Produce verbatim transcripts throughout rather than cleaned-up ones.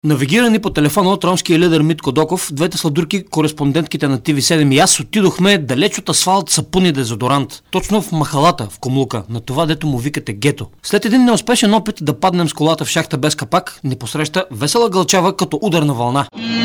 Навигирани по телефона от ромския лидер Митко Доков, двете сладурки, кореспондентките на Ти Ви седем и аз отидохме далеч от асфалт, сапун и дезодорант. Точно в махалата, в Комлука, на това дето му викате гето. След един неуспешен опит да паднем с колата в шахта без капак, ни посреща весела гълчава като ударна вълна.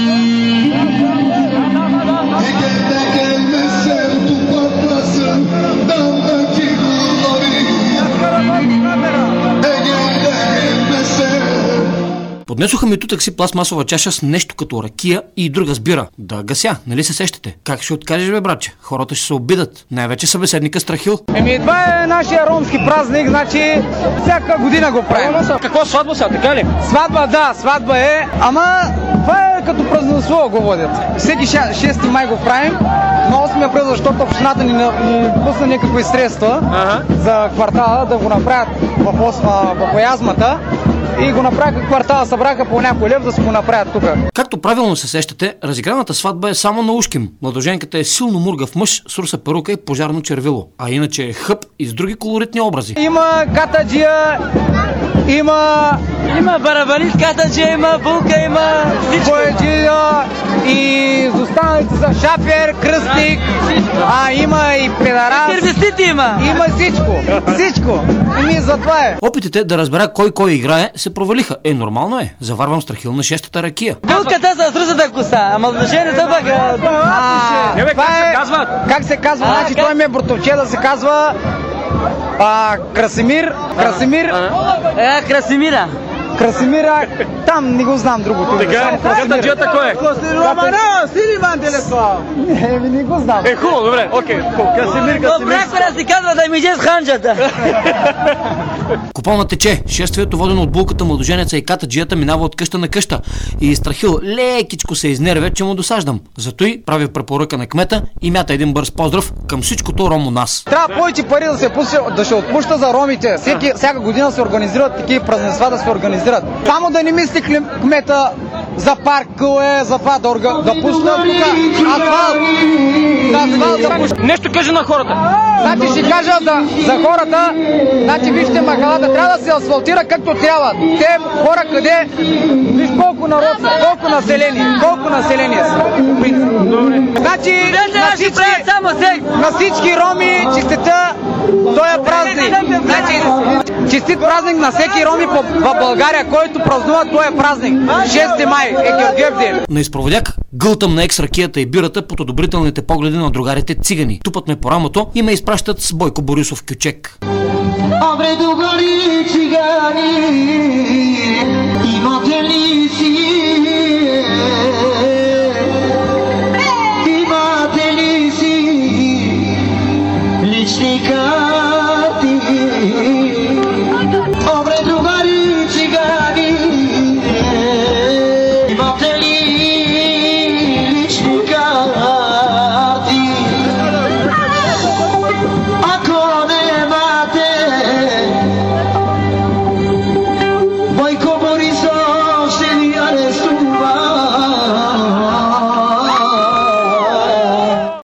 Поднесоха ми ту такси пластмасова чаша с нещо като ракия и друга с бира. Да гася, нали се сещате? Как ще откажеш, бе, братче? Хората ще се обидат. Най-вече събеседника Страхил. Еми, това е нашия ромски празник, значи всяка година го правим. Какво, сватба са, така ли? Сватба, да, сватба е, ама това е като празненство го водят. Всеки шести май го правим, на осми април, защото общината ни, ни пусна някакви средства ага. за квартала да го направят в, в оязмата. И го направиха квартала, събраха по някой лев да си го направят тук. Както правилно се сещате, разиграната сватба е само на ушким. Младоженката е силно мургав мъж с руса перука и пожарно червило. А иначе е хъп и с други колоритни образи. Има катаджия, има... Има барабанит, катаджия, има булка, има всичко. Бояджия и за останалите за шафер, кръстник, а има и педарас. Сервисите има. Има всичко, всичко. И затова е. Опитите да разбера кой кой играе се провалиха. Е, нормално е. Заварвам Страхил на шестата ракия. Булката с русата коса, ама младоженеца пък... А, как се казва? Как се казва? Значи той ми е братовче да се казва... А, Красимир, Красимир... Е, Красимира. Красимира, там не го знам другото. Така, катаджията кой е? Еми, не го знам. Е, хубаво, добре, окей. Красимир, Красимир. Добре, да си казва да ми же с ханджата. Купона тече. Шествието, водено от булката, младоженеца и катаджията, минава от къща на къща. И Страхил лекичко се изнервя, че му досаждам. Зато и прави препоръка на кмета и мята един бърз поздрав към всичкото ром у нас. Трябва повече пари да се, пуска, да се отпуща за ромите. Всеки, всяка година се организират такива празненства да се организират. Само да не мисли кмета за паркове, за това да, орга, да пуснат тук асфалт. Да асфалт да пуснат. Нещо кажи на хората. Значи ще кажа за, за хората, значи вижте махалата, трябва да се асфалтира както трябва. Те хора къде, виж колко народ са, колко население, колко население са. Значи на всички, на всички роми честита този празник. Значи, честит празник на всеки роми в България, който празнува този празник. шести май е Георгиев ден. На изпроводяк гълтам на екс-ракията и бирата под одобрителните погледи на другарите цигани. Тупат ме по рамото и ме изпращат с Бойко Борисов кючек. Абре, другари цигани, имате ли си